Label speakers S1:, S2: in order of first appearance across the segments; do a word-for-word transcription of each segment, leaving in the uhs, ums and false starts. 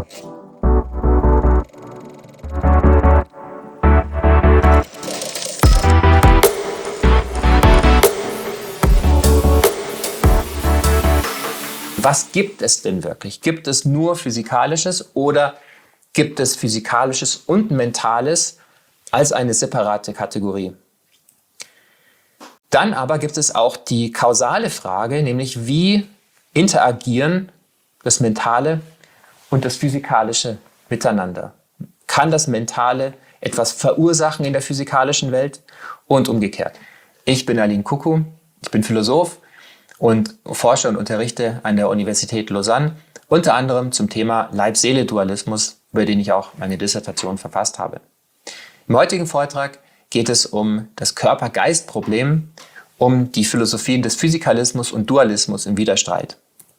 S1: Was gibt es denn wirklich? Gibt es nur Physikalisches oder gibt es Physikalisches und Mentales als eine separate Kategorie? Dann aber gibt es auch die kausale Frage, nämlich wie interagieren das Mentale und das Physikalische miteinander? Kann das Mentale etwas verursachen in der physikalischen Welt und umgekehrt? Ich bin Aline Kuku, ich bin Philosoph und forsche und unterrichte an der Universität Lausanne, unter anderem zum Thema Leib-Seele-Dualismus, über den ich auch meine Dissertation verfasst habe. Im heutigen Vortrag geht es um das Körper-Geist-Problem, um die Philosophien des Physikalismus und Dualismus im Widerstreit.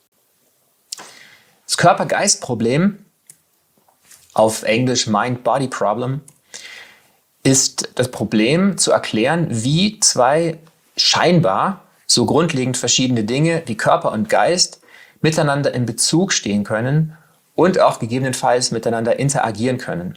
S1: Das Körper-Geist-Problem, auf Englisch Mind-Body-Problem, ist das Problem zu erklären, wie zwei scheinbar so grundlegend verschiedene Dinge wie Körper und Geist miteinander in Bezug stehen können und auch gegebenenfalls miteinander interagieren können.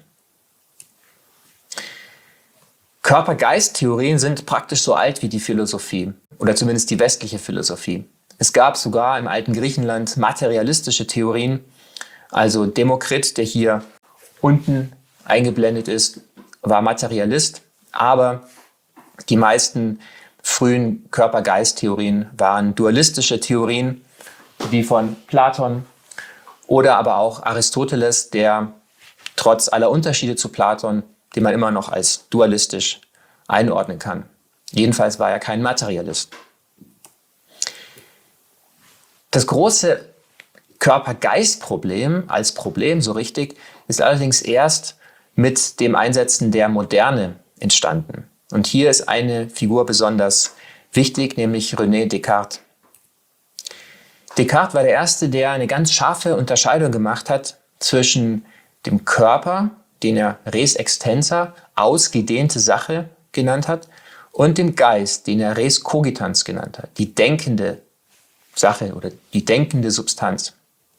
S1: Körper-Geist-Theorien sind praktisch so alt wie die Philosophie oder zumindest die westliche Philosophie. Es gab sogar im alten Griechenland materialistische Theorien, also Demokrit, der hier unten eingeblendet ist, war Materialist, aber die meisten frühen Körper-Geist-Theorien waren dualistische Theorien, wie von Platon oder aber auch Aristoteles, der trotz aller Unterschiede zu Platon, den man immer noch als dualistisch einordnen kann. Jedenfalls war er kein Materialist. Das große Körper-Geist-Problem als Problem so richtig ist allerdings erst mit dem Einsetzen der Moderne entstanden. Und hier ist eine Figur besonders wichtig, nämlich René Descartes. Descartes war der Erste, der eine ganz scharfe Unterscheidung gemacht hat zwischen dem Körper, den er res extensa, ausgedehnte Sache genannt hat, und dem Geist, den er res cogitans genannt hat, die denkende Sache oder die denkende Substanz.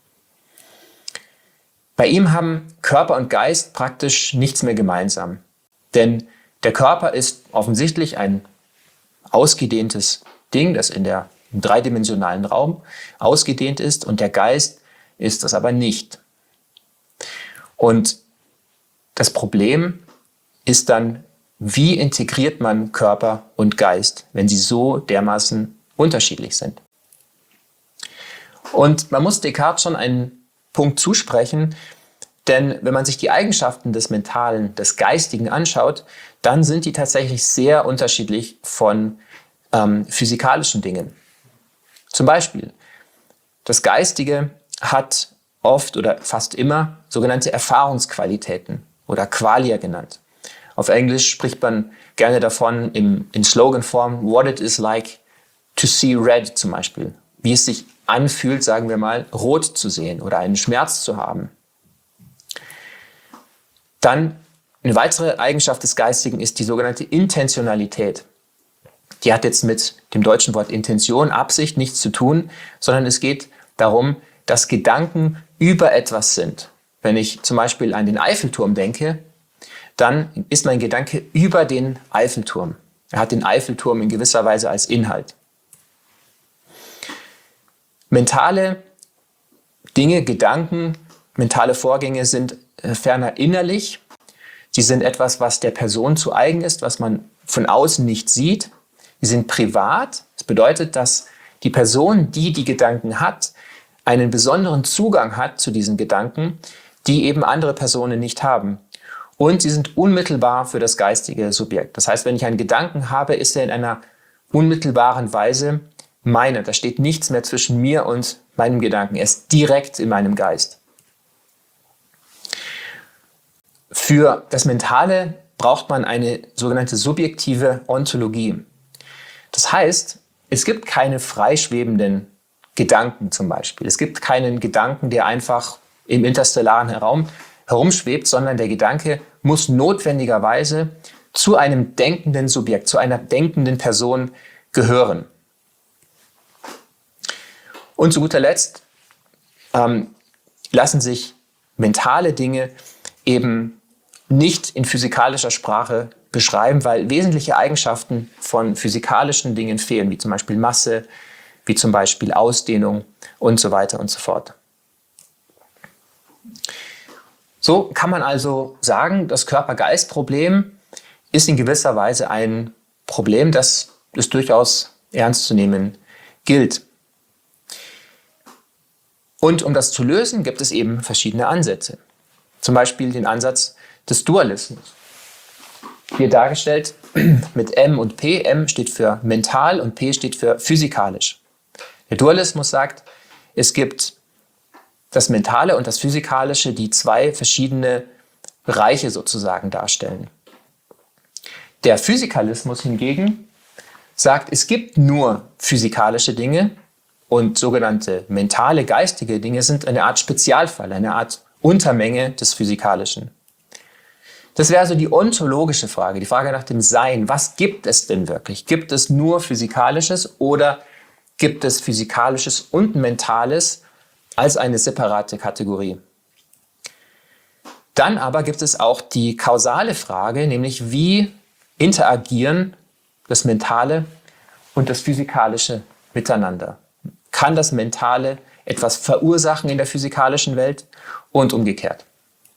S1: Bei ihm haben Körper und Geist praktisch nichts mehr gemeinsam, denn der Körper ist offensichtlich ein ausgedehntes Ding, das in der im dreidimensionalen Raum ausgedehnt ist, und der Geist ist das aber nicht. Und das Problem ist dann, wie integriert man Körper und Geist, wenn sie so dermaßen unterschiedlich sind? Und man muss Descartes schon einen Punkt zusprechen, denn wenn man sich die Eigenschaften des Mentalen, des Geistigen anschaut, dann sind die tatsächlich sehr unterschiedlich von ähm, physikalischen Dingen. Zum Beispiel, das Geistige hat oft oder fast immer sogenannte Erfahrungsqualitäten oder Qualia genannt. Auf Englisch spricht man gerne davon im, in Sloganform, what it is like to see red zum Beispiel. Wie es sich anfühlt, sagen wir mal, rot zu sehen oder einen Schmerz zu haben. Dann eine weitere Eigenschaft des Geistigen ist die sogenannte Intentionalität. Die hat jetzt mit dem deutschen Wort Intention, Absicht nichts zu tun, sondern es geht darum, dass Gedanken über etwas sind. Wenn ich zum Beispiel an den Eiffelturm denke, dann ist mein Gedanke über den Eiffelturm. Er hat den Eiffelturm in gewisser Weise als Inhalt. Mentale Dinge, Gedanken, mentale Vorgänge sind ferner innerlich. Sie sind etwas, was der Person zu eigen ist, was man von außen nicht sieht. Sie sind privat. Das bedeutet, dass die Person, die die Gedanken hat, einen besonderen Zugang hat zu diesen Gedanken, die eben andere Personen nicht haben. Und sie sind unmittelbar für das geistige Subjekt. Das heißt, wenn ich einen Gedanken habe, ist er in einer unmittelbaren Weise meiner. Da steht nichts mehr zwischen mir und meinem Gedanken. Er ist direkt in meinem Geist. Für das Mentale braucht man eine sogenannte subjektive Ontologie. Das heißt, es gibt keine freischwebenden Gedanken zum Beispiel. Es gibt keinen Gedanken, der einfach im interstellaren Raum herumschwebt, sondern der Gedanke muss notwendigerweise zu einem denkenden Subjekt, zu einer denkenden Person gehören. Und zu guter Letzt ähm, lassen sich mentale Dinge eben nicht in physikalischer Sprache beschreiben, weil wesentliche Eigenschaften von physikalischen Dingen fehlen, wie zum Beispiel Masse, wie zum Beispiel Ausdehnung und so weiter und so fort. So kann man also sagen, das Körper-Geist-Problem ist in gewisser Weise ein Problem, das es durchaus ernst zu nehmen gilt. Und um das zu lösen, gibt es eben verschiedene Ansätze. Zum Beispiel den Ansatz des Dualismus. Hier dargestellt mit M und P. M steht für mental und P steht für physikalisch. Der Dualismus sagt, es gibt das Mentale und das Physikalische, die zwei verschiedene Bereiche sozusagen darstellen. Der Physikalismus hingegen sagt, es gibt nur physikalische Dinge und sogenannte mentale, geistige Dinge sind eine Art Spezialfall, eine Art Untermenge des Physikalischen. Das wäre also die ontologische Frage, die Frage nach dem Sein. Was gibt es denn wirklich? Gibt es nur Physikalisches oder gibt es Physikalisches und Mentales als eine separate Kategorie? Dann aber gibt es auch die kausale Frage, nämlich wie interagieren das Mentale und das Physikalische miteinander? Kann das Mentale etwas verursachen in der physikalischen Welt und umgekehrt?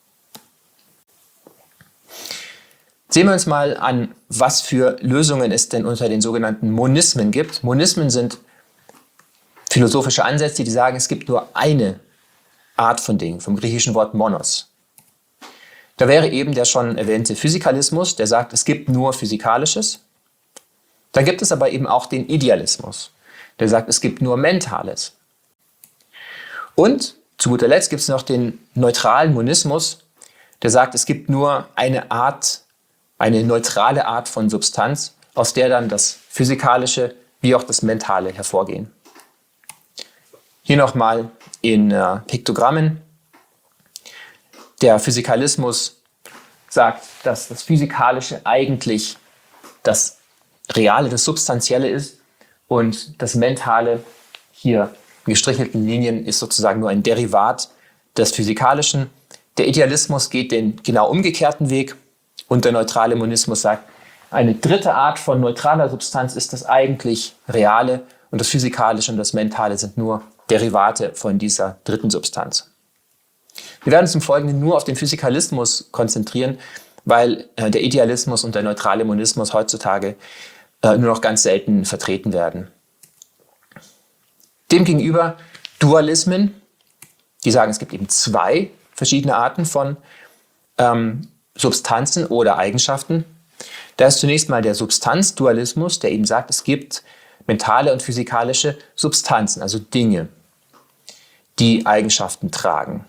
S1: Sehen wir uns mal an, was für Lösungen es denn unter den sogenannten Monismen gibt. Monismen sind philosophische Ansätze, die sagen, es gibt nur eine Art von Dingen, vom griechischen Wort monos. Da wäre eben der schon erwähnte Physikalismus, der sagt, es gibt nur Physikalisches. Dann gibt es aber eben auch den Idealismus, der sagt, es gibt nur Mentales. Und zu guter Letzt gibt es noch den neutralen Monismus, der sagt, es gibt nur eine Art, eine neutrale Art von Substanz, aus der dann das Physikalische wie auch das Mentale hervorgehen. Hier nochmal in äh, Piktogrammen. Der Physikalismus sagt, dass das Physikalische eigentlich das Reale, das Substanzielle ist und das Mentale hier in gestrichelten Linien ist sozusagen nur ein Derivat des Physikalischen. Der Idealismus geht den genau umgekehrten Weg und der neutrale Monismus sagt, eine dritte Art von neutraler Substanz ist das eigentlich Reale und das Physikalische und das Mentale sind nur Derivate von dieser dritten Substanz. Wir werden uns im Folgenden nur auf den Physikalismus konzentrieren, weil äh, der Idealismus und der neutrale Monismus heutzutage äh, nur noch ganz selten vertreten werden. Demgegenüber Dualismen, die sagen, es gibt eben zwei verschiedene Arten von ähm, Substanzen oder Eigenschaften. Da ist zunächst mal der Substanzdualismus, der eben sagt, es gibt mentale und physikalische Substanzen, also Dinge, die Eigenschaften tragen.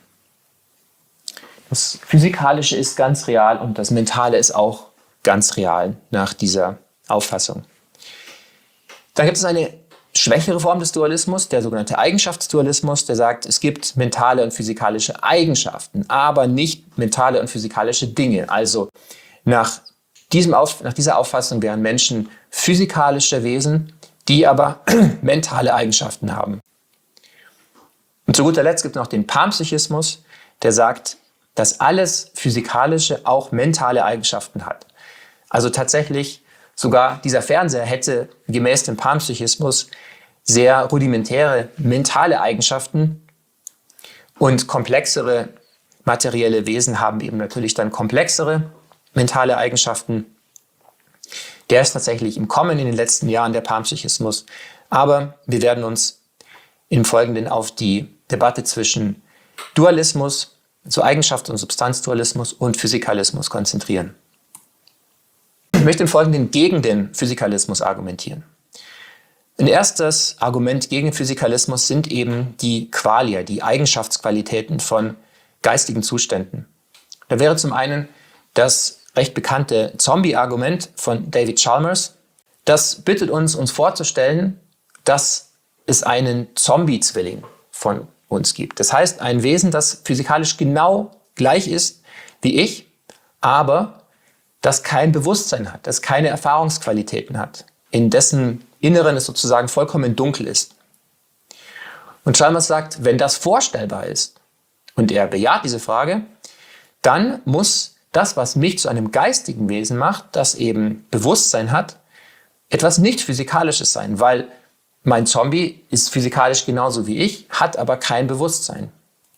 S1: Das Physikalische ist ganz real und das Mentale ist auch ganz real nach dieser Auffassung. Dann gibt es eine schwächere Form des Dualismus, der sogenannte Eigenschaftsdualismus, der sagt, es gibt mentale und physikalische Eigenschaften, aber nicht mentale und physikalische Dinge. Also nach, diesem Auf, nach dieser Auffassung wären Menschen physikalische Wesen, die aber mentale Eigenschaften haben. Und zu guter Letzt gibt es noch den Panpsychismus, der sagt, dass alles Physikalische auch mentale Eigenschaften hat. Also tatsächlich sogar dieser Fernseher hätte gemäß dem Panpsychismus sehr rudimentäre mentale Eigenschaften und komplexere materielle Wesen haben eben natürlich dann komplexere mentale Eigenschaften. Der ist tatsächlich im Kommen in den letzten Jahren, der Panpsychismus. Aber wir werden uns im Folgenden auf die Debatte zwischen Dualismus, also Eigenschafts- und Substanzdualismus und Physikalismus konzentrieren. Ich möchte im Folgenden gegen den Physikalismus argumentieren. Ein erstes Argument gegen den Physikalismus sind eben die Qualia, die Eigenschaftsqualitäten von geistigen Zuständen. Da wäre zum einen das recht bekannte Zombie-Argument von David Chalmers. Das bittet uns, uns vorzustellen, dass es einen Zombie-Zwilling von uns gibt. Das heißt, ein Wesen, das physikalisch genau gleich ist wie ich, aber das kein Bewusstsein hat, das keine Erfahrungsqualitäten hat, in dessen Inneren es sozusagen vollkommen dunkel ist. Und Chalmers sagt, wenn das vorstellbar ist und er bejaht diese Frage, dann muss das, was mich zu einem geistigen Wesen macht, das eben Bewusstsein hat, etwas nicht Physikalisches sein, weil mein Zombie ist physikalisch genauso wie ich, hat aber kein Bewusstsein.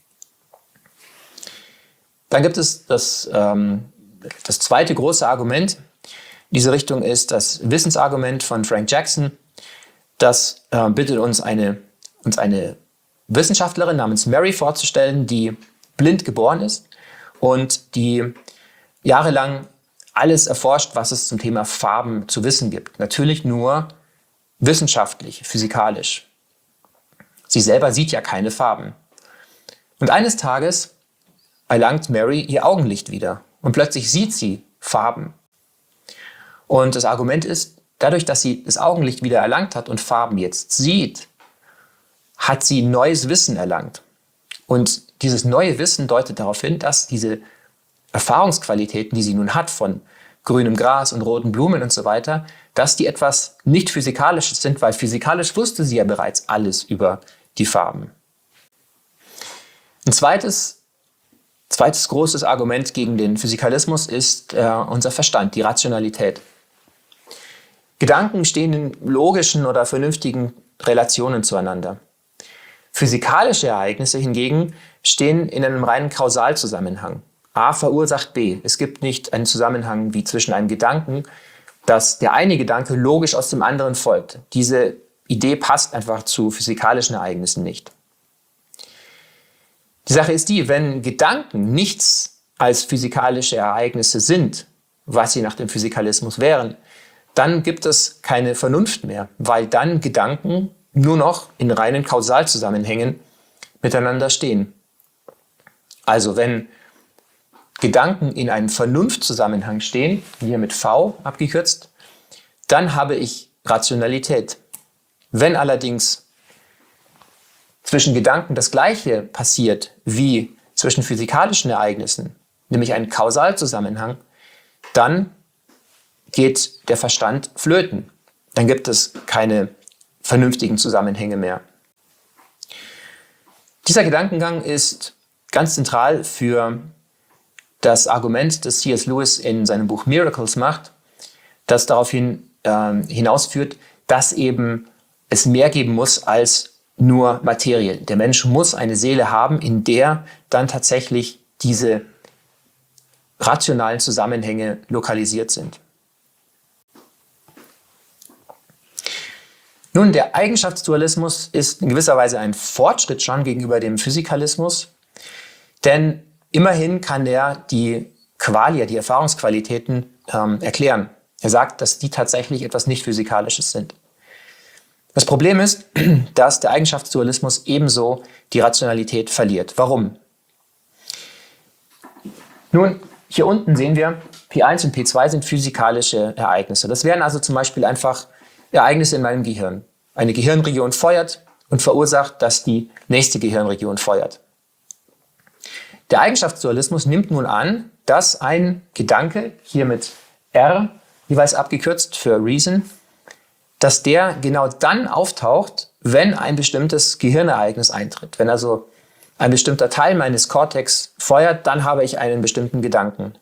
S1: Dann gibt es das, ähm, das zweite große Argument. In diese Richtung ist das Wissensargument von Frank Jackson. Das äh, bittet uns eine, uns eine Wissenschaftlerin namens Mary vorzustellen, die blind geboren ist und die jahrelang alles erforscht, was es zum Thema Farben zu wissen gibt. Natürlich nur wissenschaftlich, physikalisch. Sie selber sieht ja keine Farben. Und eines Tages erlangt Mary ihr Augenlicht wieder und plötzlich sieht sie Farben. Und das Argument ist, dadurch, dass sie das Augenlicht wieder erlangt hat und Farben jetzt sieht, hat sie neues Wissen erlangt. Und dieses neue Wissen deutet darauf hin, dass diese Erfahrungsqualitäten, die sie nun hat von grünem Gras und roten Blumen und so weiter, dass die etwas nicht Physikalisches sind, weil physikalisch wusste sie ja bereits alles über die Farben. Ein zweites, zweites großes Argument gegen den Physikalismus ist äh, unser Verstand, die Rationalität. Gedanken stehen in logischen oder vernünftigen Relationen zueinander. Physikalische Ereignisse hingegen stehen in einem reinen Kausalzusammenhang. A verursacht B. Es gibt nicht einen Zusammenhang wie zwischen einem Gedanken, dass der eine Gedanke logisch aus dem anderen folgt. Diese Idee passt einfach zu physikalischen Ereignissen nicht. Die Sache ist die, wenn Gedanken nichts als physikalische Ereignisse sind, was sie nach dem Physikalismus wären, dann gibt es keine Vernunft mehr, weil dann Gedanken nur noch in reinen Kausalzusammenhängen miteinander stehen. Also wenn Gedanken in einem Vernunftzusammenhang stehen, hier mit V abgekürzt, dann habe ich Rationalität. Wenn allerdings zwischen Gedanken das Gleiche passiert wie zwischen physikalischen Ereignissen, nämlich ein Kausalzusammenhang, dann geht der Verstand flöten. Dann gibt es keine vernünftigen Zusammenhänge mehr. Dieser Gedankengang ist ganz zentral für das Argument, das C S Lewis in seinem Buch Miracles macht, das darauf hin, äh, hinausführt, dass eben es mehr geben muss als nur Materie. Der Mensch muss eine Seele haben, in der dann tatsächlich diese rationalen Zusammenhänge lokalisiert sind. Nun, der Eigenschaftsdualismus ist in gewisser Weise ein Fortschritt schon gegenüber dem Physikalismus, denn immerhin kann er die Qualia, die Erfahrungsqualitäten, ähm, erklären. Er sagt, dass die tatsächlich etwas nicht Physikalisches sind. Das Problem ist, dass der Eigenschaftsdualismus ebenso die Rationalität verliert. Warum? Nun, hier unten sehen wir, P eins und P zwei sind physikalische Ereignisse. Das wären also zum Beispiel einfach Ereignisse in meinem Gehirn. Eine Gehirnregion feuert und verursacht, dass die nächste Gehirnregion feuert. Der Eigenschaftsdualismus nimmt nun an, dass ein Gedanke, hier mit R, jeweils abgekürzt für Reason, dass der genau dann auftaucht, wenn ein bestimmtes Gehirnereignis eintritt. Wenn also ein bestimmter Teil meines Kortex feuert, dann habe ich einen bestimmten Gedanken.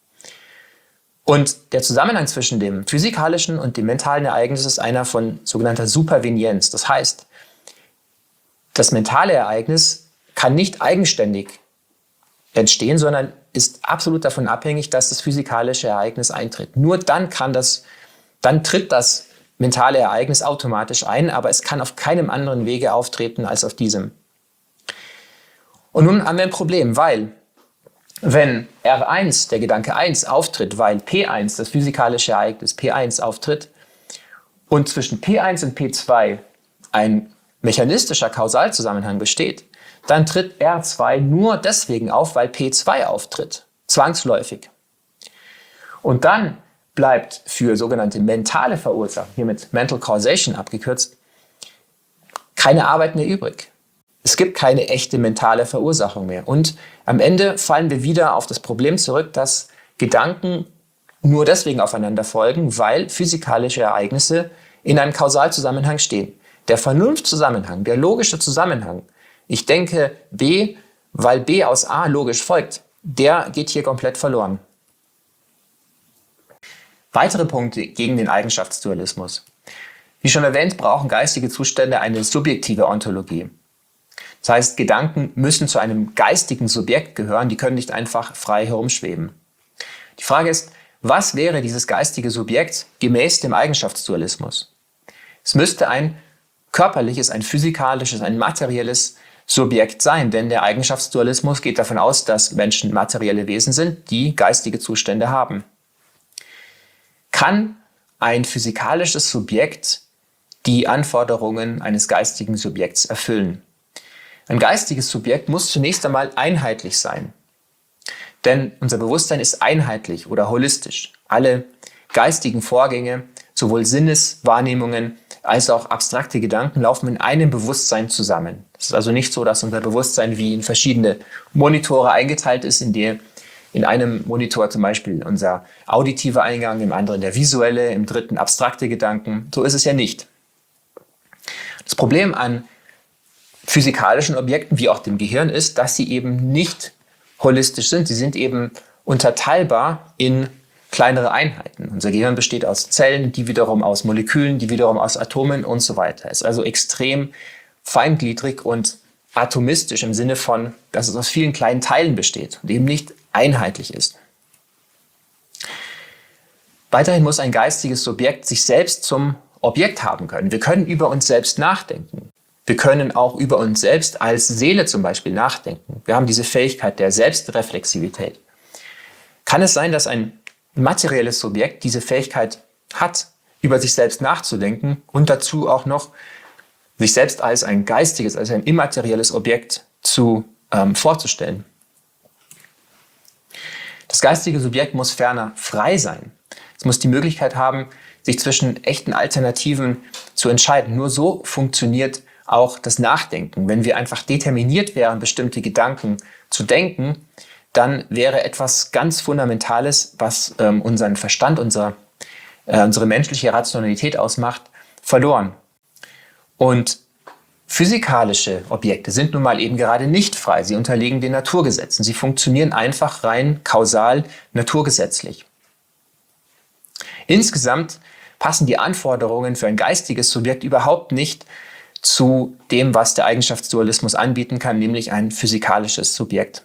S1: Und der Zusammenhang zwischen dem physikalischen und dem mentalen Ereignis ist einer von sogenannter Supervenienz. Das heißt, das mentale Ereignis kann nicht eigenständig entstehen, sondern ist absolut davon abhängig, dass das physikalische Ereignis eintritt. Nur dann kann das, dann tritt das mentale Ereignis automatisch ein, aber es kann auf keinem anderen Wege auftreten als auf diesem. Und nun haben wir ein Problem, weil wenn R eins, der Gedanke eins, auftritt, weil P eins, das physikalische Ereignis P eins auftritt, und zwischen P eins und P zwei ein mechanistischer Kausalzusammenhang besteht, dann tritt R zwei nur deswegen auf, weil P zwei auftritt, zwangsläufig. Und dann bleibt für sogenannte mentale Verursacher, hier mit Mental Causation abgekürzt, keine Arbeit mehr übrig. Es gibt keine echte mentale Verursachung mehr. Und am Ende fallen wir wieder auf das Problem zurück, dass Gedanken nur deswegen aufeinander folgen, weil physikalische Ereignisse in einem Kausalzusammenhang stehen. Der Vernunftzusammenhang, der logische Zusammenhang, ich denke B weil B aus A logisch folgt, der geht hier komplett verloren. Weitere Punkte gegen den Eigenschaftsdualismus. Wie schon erwähnt, brauchen geistige Zustände eine subjektive Ontologie. Das heißt, Gedanken müssen zu einem geistigen Subjekt gehören, die können nicht einfach frei herumschweben. Die Frage ist, was wäre dieses geistige Subjekt gemäß dem Eigenschaftsdualismus? Es müsste ein körperliches, ein physikalisches, ein materielles Subjekt sein, denn der Eigenschaftsdualismus geht davon aus, dass Menschen materielle Wesen sind, die geistige Zustände haben. Kann ein physikalisches Subjekt die Anforderungen eines geistigen Subjekts erfüllen? Ein geistiges Subjekt muss zunächst einmal einheitlich sein. Denn unser Bewusstsein ist einheitlich oder holistisch. Alle geistigen Vorgänge, sowohl Sinneswahrnehmungen als auch abstrakte Gedanken, laufen in einem Bewusstsein zusammen. Es ist also nicht so, dass unser Bewusstsein wie in verschiedene Monitore eingeteilt ist, in der in einem Monitor zum Beispiel unser auditiver Eingang, im anderen der visuelle, im dritten abstrakte Gedanken. So ist es ja nicht. Das Problem an physikalischen Objekten, wie auch dem Gehirn, ist, dass sie eben nicht holistisch sind. Sie sind eben unterteilbar in kleinere Einheiten. Unser Gehirn besteht aus Zellen, die wiederum aus Molekülen, die wiederum aus Atomen und so weiter. Es ist also extrem feingliedrig und atomistisch im Sinne von, dass es aus vielen kleinen Teilen besteht und eben nicht einheitlich ist. Weiterhin muss ein geistiges Subjekt sich selbst zum Objekt haben können. Wir können über uns selbst nachdenken. Wir können auch über uns selbst als Seele zum Beispiel nachdenken. Wir haben diese Fähigkeit der Selbstreflexivität. Kann es sein, dass ein materielles Subjekt diese Fähigkeit hat, über sich selbst nachzudenken und dazu auch noch sich selbst als ein geistiges, als ein immaterielles Objekt zu, ähm, vorzustellen? Das geistige Subjekt muss ferner frei sein. Es muss die Möglichkeit haben, sich zwischen echten Alternativen zu entscheiden. Nur so funktioniert auch das Nachdenken. Wenn wir einfach determiniert wären, bestimmte Gedanken zu denken, dann wäre etwas ganz Fundamentales, was ähm, unseren Verstand, unser, äh, unsere menschliche Rationalität ausmacht, verloren. Und physikalische Objekte sind nun mal eben gerade nicht frei. Sie unterliegen den Naturgesetzen. Sie funktionieren einfach rein kausal, naturgesetzlich. Insgesamt passen die Anforderungen für ein geistiges Subjekt überhaupt nicht zu dem, was der Eigenschaftsdualismus anbieten kann, nämlich ein physikalisches Subjekt.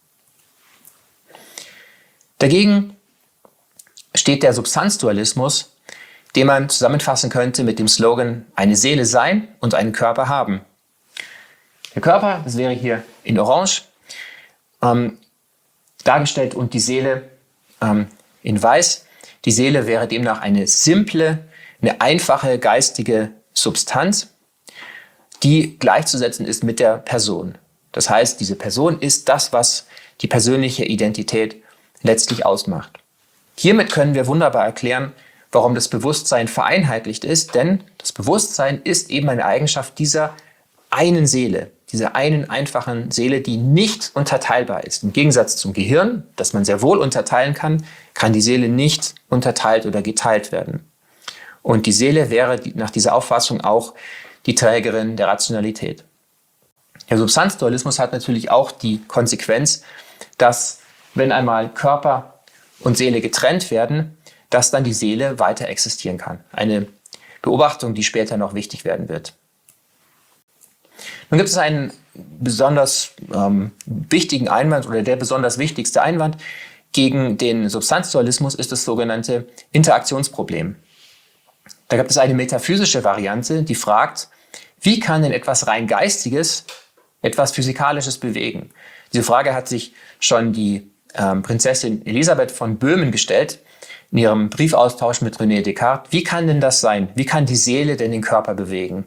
S1: Dagegen steht der Substanzdualismus, den man zusammenfassen könnte mit dem Slogan: eine Seele sein und einen Körper haben. Der Körper, das wäre hier in Orange ähm, dargestellt, und die Seele ähm, in Weiß. Die Seele wäre demnach eine simple, eine einfache geistige Substanz, die gleichzusetzen ist mit der Person. Das heißt, diese Person ist das, was die persönliche Identität letztlich ausmacht. Hiermit können wir wunderbar erklären, warum das Bewusstsein vereinheitlicht ist, denn das Bewusstsein ist eben eine Eigenschaft dieser einen Seele, dieser einen einfachen Seele, die nicht unterteilbar ist. Im Gegensatz zum Gehirn, das man sehr wohl unterteilen kann, kann die Seele nicht unterteilt oder geteilt werden. Und die Seele wäre nach dieser Auffassung auch die Trägerin der Rationalität. Der Substanzdualismus hat natürlich auch die Konsequenz, dass, wenn einmal Körper und Seele getrennt werden, dass dann die Seele weiter existieren kann. Eine Beobachtung, die später noch wichtig werden wird. Nun gibt es einen besonders ähm, wichtigen Einwand, oder der besonders wichtigste Einwand gegen den Substanzdualismus ist das sogenannte Interaktionsproblem. Da gibt es eine metaphysische Variante, die fragt, wie kann denn etwas rein Geistiges etwas Physikalisches bewegen? Diese Frage hat sich schon die ähm, Prinzessin Elisabeth von Böhmen gestellt in ihrem Briefaustausch mit René Descartes. Wie kann denn das sein? Wie kann die Seele denn den Körper bewegen?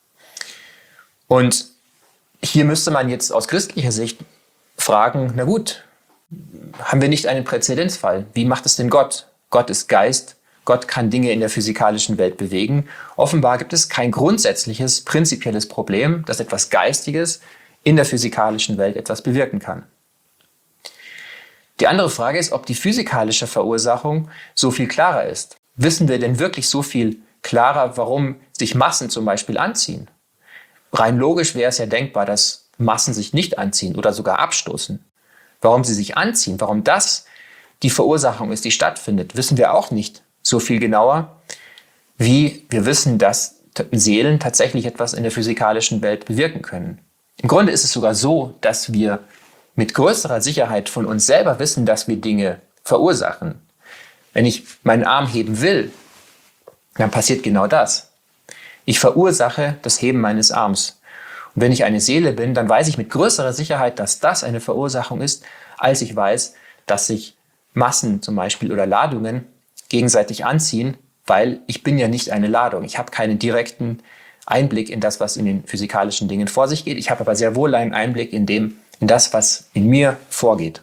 S1: Und hier müsste man jetzt aus christlicher Sicht fragen, na gut, haben wir nicht einen Präzedenzfall? Wie macht es denn Gott? Gott ist Geist. Gott kann Dinge in der physikalischen Welt bewegen. Offenbar gibt es kein grundsätzliches, prinzipielles Problem, dass etwas Geistiges in der physikalischen Welt etwas bewirken kann. Die andere Frage ist, ob die physikalische Verursachung so viel klarer ist. Wissen wir denn wirklich so viel klarer, warum sich Massen zum Beispiel anziehen? Rein logisch wäre es ja denkbar, dass Massen sich nicht anziehen oder sogar abstoßen. Warum sie sich anziehen, warum das die Verursachung ist, die stattfindet, wissen wir auch nicht so viel genauer, wie wir wissen, dass Seelen tatsächlich etwas in der physikalischen Welt bewirken können. Im Grunde ist es sogar so, dass wir mit größerer Sicherheit von uns selber wissen, dass wir Dinge verursachen. Wenn ich meinen Arm heben will, dann passiert genau das. Ich verursache das Heben meines Arms. Und wenn ich eine Seele bin, dann weiß ich mit größerer Sicherheit, dass das eine Verursachung ist, als ich weiß, dass sich Massen zum Beispiel oder Ladungen gegenseitig anziehen, weil ich bin ja nicht eine Ladung. Ich habe keinen direkten Einblick in das, was in den physikalischen Dingen vor sich geht. Ich habe aber sehr wohl einen Einblick in, dem, in das, was in mir vorgeht.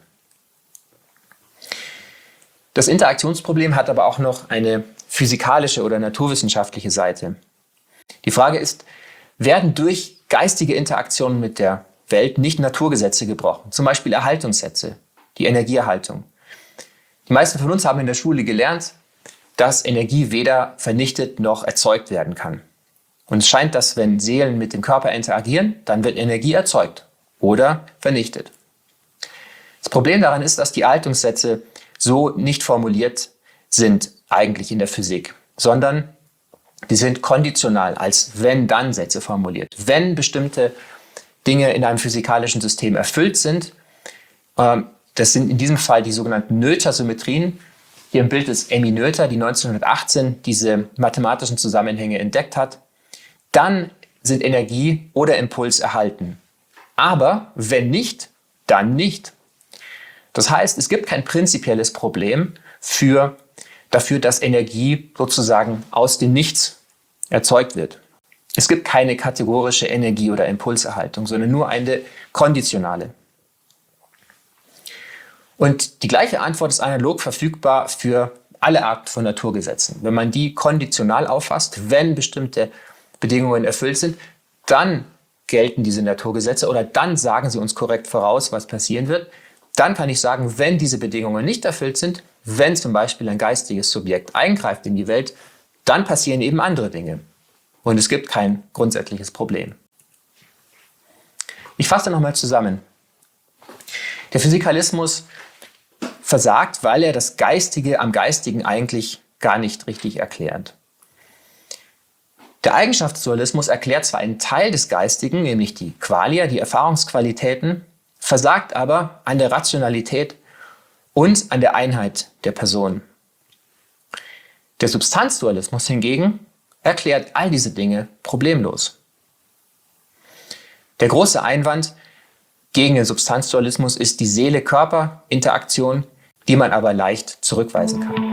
S1: Das Interaktionsproblem hat aber auch noch eine physikalische oder naturwissenschaftliche Seite. Die Frage ist, werden durch geistige Interaktionen mit der Welt nicht Naturgesetze gebrochen? Zum Beispiel Erhaltungssätze, die Energieerhaltung. Die meisten von uns haben in der Schule gelernt, dass Energie weder vernichtet noch erzeugt werden kann. Und es scheint, dass wenn Seelen mit dem Körper interagieren, dann wird Energie erzeugt oder vernichtet. Das Problem daran ist, dass die Erhaltungssätze so nicht formuliert sind eigentlich in der Physik, sondern die sind konditional als Wenn-Dann-Sätze formuliert. Wenn bestimmte Dinge in einem physikalischen System erfüllt sind, ähm, das sind in diesem Fall die sogenannten Noether-Symmetrien. Hier im Bild ist Emmy Noether, die neunzehnhundertachtzehn diese mathematischen Zusammenhänge entdeckt hat. Dann sind Energie oder Impuls erhalten. Aber wenn nicht, dann nicht. Das heißt, es gibt kein prinzipielles Problem für, dafür, dass Energie sozusagen aus dem Nichts erzeugt wird. Es gibt keine kategorische Energie- oder Impulserhaltung, sondern nur eine konditionale. Und die gleiche Antwort ist analog verfügbar für alle Arten von Naturgesetzen. Wenn man die konditional auffasst, wenn bestimmte Bedingungen erfüllt sind, dann gelten diese Naturgesetze oder dann sagen sie uns korrekt voraus, was passieren wird. Dann kann ich sagen, wenn diese Bedingungen nicht erfüllt sind, wenn zum Beispiel ein geistiges Subjekt eingreift in die Welt, dann passieren eben andere Dinge. Und es gibt kein grundsätzliches Problem. Ich fasse nochmal zusammen. Der Physikalismus versagt, weil er das Geistige am Geistigen eigentlich gar nicht richtig erklärt. Der Eigenschaftsdualismus erklärt zwar einen Teil des Geistigen, nämlich die Qualia, die Erfahrungsqualitäten, versagt aber an der Rationalität und an der Einheit der Person. Der Substanzdualismus hingegen erklärt all diese Dinge problemlos. Der große Einwand gegen den Substanzdualismus ist die Seele-Körper-Interaktion, die man aber leicht zurückweisen kann.